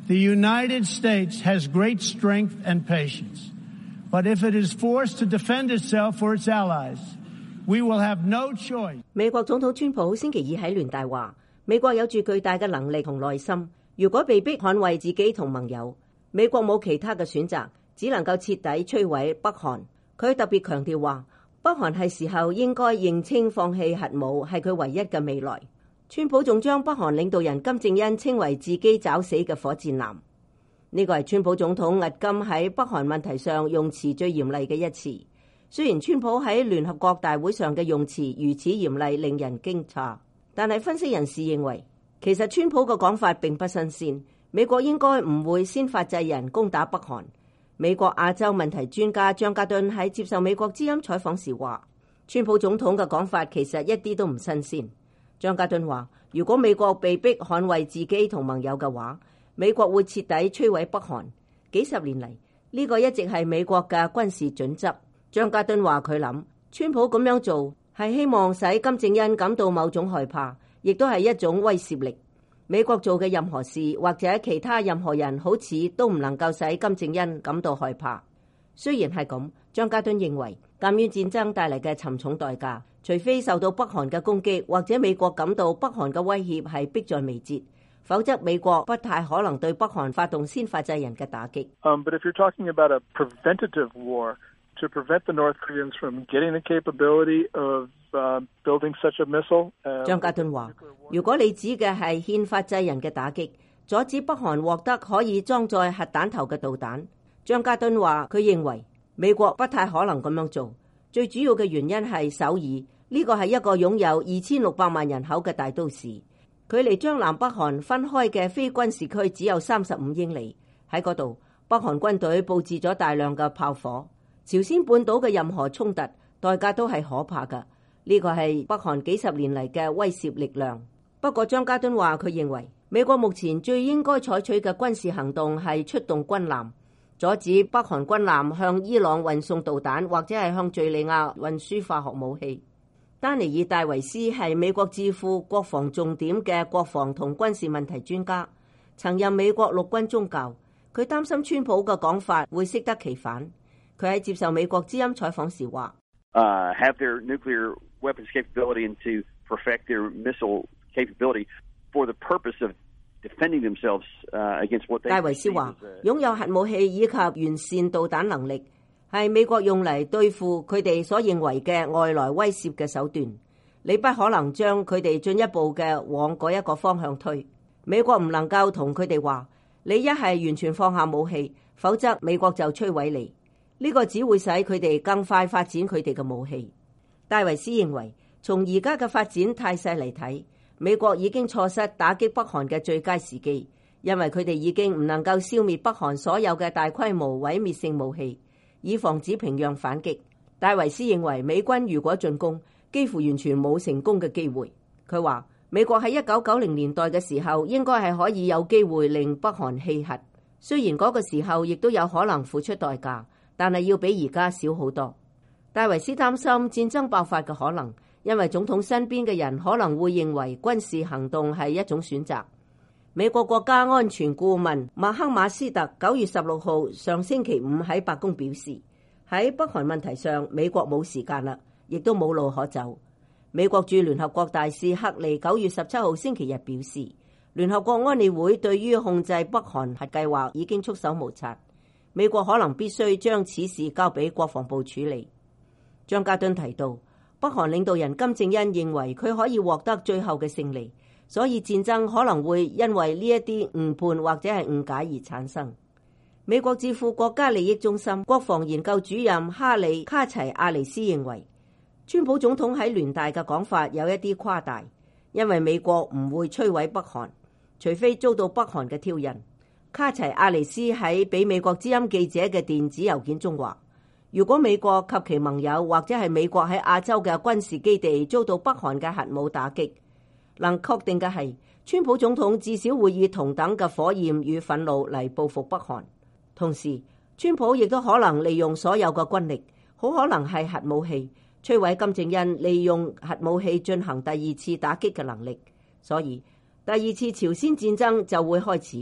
The United States has great strength and patience, but if it is forced to defend itself or its allies, we will have no choice. 美國總統川普星期二喺聯大話，美國有住巨大嘅能力同耐心，如果被迫捍衛自己同盟友，美國冇其他嘅選擇，只能夠徹底摧毀北韓。佢特別強調話，北韓係時候應該認清放棄核武係佢唯一嘅未來。川普仲將北韓領導人金正恩稱為自己找死嘅火箭男，呢個係川普總統迄今喺北韓問題上用詞最嚴厲嘅一次。雖然川普喺聯合國大會上嘅用詞如此嚴厲，令人驚詫，但係分析人士認為，其實川普嘅講法並不新鮮。美國應該唔會先發制人攻打北韓。美國亞洲問題專家張家敦喺接受美國之音採訪時話，川普總統嘅講法其實一啲都唔新鮮。張家敦話，如果美國被迫捍衛自己同盟友嘅話，美國會徹底摧毀北韓。幾十年嚟，呢個一直係美國嘅軍事準則。張家敦話佢諗，川普咁樣做係希望使金正恩感到某種害怕，亦都係一種威懾力。美國做嘅任何事或者其他任何人好似都唔能夠使金正恩感到害怕。雖然係咁，張家敦認為，鑑於戰爭帶嚟嘅沉重代價，除非受到北韓嘅攻擊，或者美國感到北韓嘅威脅係迫在眉睫，否則美國不太可能對北韓發動先發制人嘅打擊。 But if you're talking about a preventative war to prevent the North Koreans from getting the capability of building such a missile， 張家敦話，如果你指嘅係憲法制人嘅打擊，阻止北韓獲得可以裝載核彈頭嘅導彈，張家敦話佢認為美國不太可能咁樣做。最主要嘅原因係首爾，呢個係一個擁有2600萬人口嘅大都市，距離將南北韓分開嘅非軍事區只有35英里。喺嗰度，北韓軍隊佈置咗大量嘅炮火。朝鮮半島嘅任何衝突代價都係可怕㗎，呢個係北韓幾十年嚟嘅威懾力量。不過張家敦話佢認為美國目前最應該採取嘅軍事行動係出動軍艦，阻止北韓軍艦向伊朗運送導彈，或者係向敘利亞運輸化學武器。丹尼爾戴維斯係美國智庫國防重點嘅國防同軍事問題專家，曾任美國陸軍中校。佢擔心川普嘅講法會適得其反。佢喺接受美國之音採訪時話 ：have their nuclear weapons capability and to perfect their missile capability for the purpose of defending themselves against what they。戴維斯話： 擁有核武器以及完善導彈能力係美國用嚟對付佢哋所認為嘅外來威懾嘅手段。你不可能將佢哋進一步嘅往嗰一個方向推。美國唔能夠同佢哋話：你一係完全放下武器，否則美國就摧毀你。呢個只會使佢哋更快發展佢哋嘅武器。戴維斯認為，從而家嘅發展態勢嚟睇，美國已經錯失打擊北韓嘅最佳時機，因為佢哋已經唔能夠消滅北韓所有嘅大規模毀滅性武器，以防止平壤反擊。戴維斯認為，美軍如果進攻，幾乎完全冇成功嘅機會。佢話，美國喺1990年代嘅時候，應該係可以有機會令北韓棄核，雖然嗰個時候亦都有可能付出代價，但係要比而家少好多。戴維斯擔心戰爭爆發嘅可能，因為總統身邊嘅人可能會認為軍事行動係一種選擇。美國國家安全顧問麥克馬斯特9月16號上星期五喺白宮表示，喺北韓問題上，美國冇時間啦，亦都冇路可走。美國駐聯合國大使克利9月17號星期日表示，聯合國安理會對於控制北韓核計劃已經束手無策，美國可能必須將此事交俾國防部處理。張家敦提到，北韓領導人金正恩認為佢可以獲得最後嘅勝利，所以戰爭可能會因為呢一啲誤判或者係誤解而產生。美國智庫國家利益中心國防研究主任哈里卡齊亞尼斯認為，川普總統喺聯大嘅講法有一啲誇大，因為美國唔會摧毀北韓，除非遭到北韓嘅挑釁。卡齊亞尼斯喺俾美國之音記者嘅電子郵件中話，如果美國及其盟友或者係美國喺亞洲嘅軍事基地遭到北韓嘅核武打擊，能確定嘅係，川普總統至少會以同等嘅火焰與憤怒嚟報復北韓。同時，川普亦都可能利用所有嘅軍力，好可能係核武器，摧毀金正恩利用核武器進行第二次打擊嘅能力。所以，第二次朝鮮戰爭就會開始。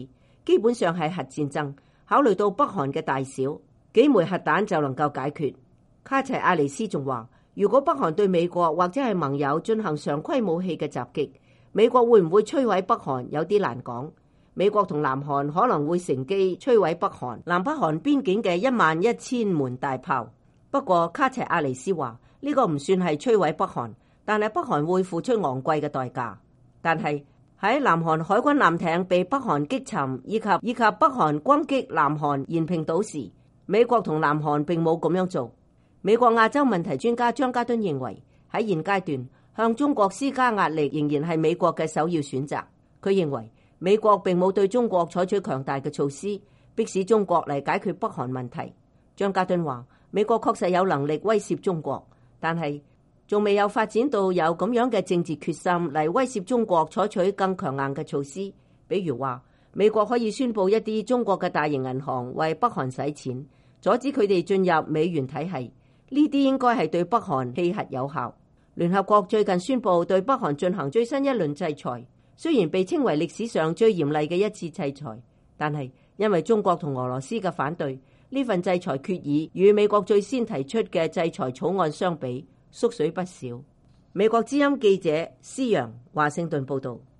基本上係核戰爭。考慮到北韓嘅大小，幾枚核彈就能夠解決。卡齊亞尼斯仲話，如果北韓對美國或者係盟友進行常規武器嘅襲擊，美國會唔會摧毀北韓有啲難講。美國同南韓可能會乘機摧毀北韓南北韓邊境嘅11000門大炮。不過卡齊亞尼斯話，呢個唔算係摧毀北韓，但係北韓會付出昂貴嘅代價。但係喺南韓海軍艦艇被北韓擊沉，以及北韓攻擊南韓延坪島時，美國同南韓並冇咁樣做。美國亞洲問題專家張家敦認為，喺現階段向中國施加壓力仍然係美國嘅首要選擇。佢認為美國並冇對中國採取強大嘅措施，迫使中國嚟解決北韓問題。張家敦話，美國確實有能力威懾中國，但係仲未有發展到有咁樣嘅政治決心嚟威懾中國採取更強硬嘅措施。比如話，美國可以宣布一啲中國嘅大型銀行為北韓使錢，阻止佢哋進入美元體系。呢啲應該係對北韓棄核有效。聯合國最近宣布對北韓進行最新一輪制裁，雖然被稱為歷史上最嚴厲嘅一次制裁，但係因為中國同俄羅斯嘅反對，呢份制裁決議與美國最先提出嘅制裁草案相比，縮水不少。美國之音記者施洋華盛頓報道。